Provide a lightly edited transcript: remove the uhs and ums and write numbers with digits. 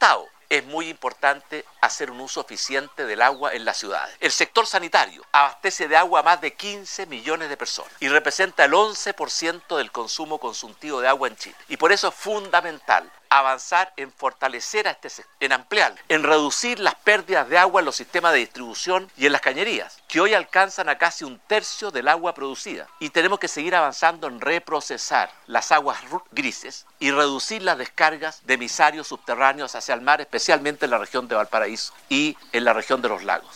Estado, es muy importante hacer un uso eficiente del agua en las ciudades. El sector sanitario abastece de agua a más de 15 millones de personas y representa el 11% del consumo consultivo de agua en Chile. Y por eso es fundamental avanzar en fortalecer a este sector, en ampliar, en reducir las pérdidas de agua en los sistemas de distribución y en las cañerías, que hoy alcanzan a casi 1/3 del agua producida. Y tenemos que seguir avanzando en reprocesar las aguas grises y reducir las descargas de emisarios subterráneos hacia el mar, especialmente en la región de Valparaíso y en la región de los lagos.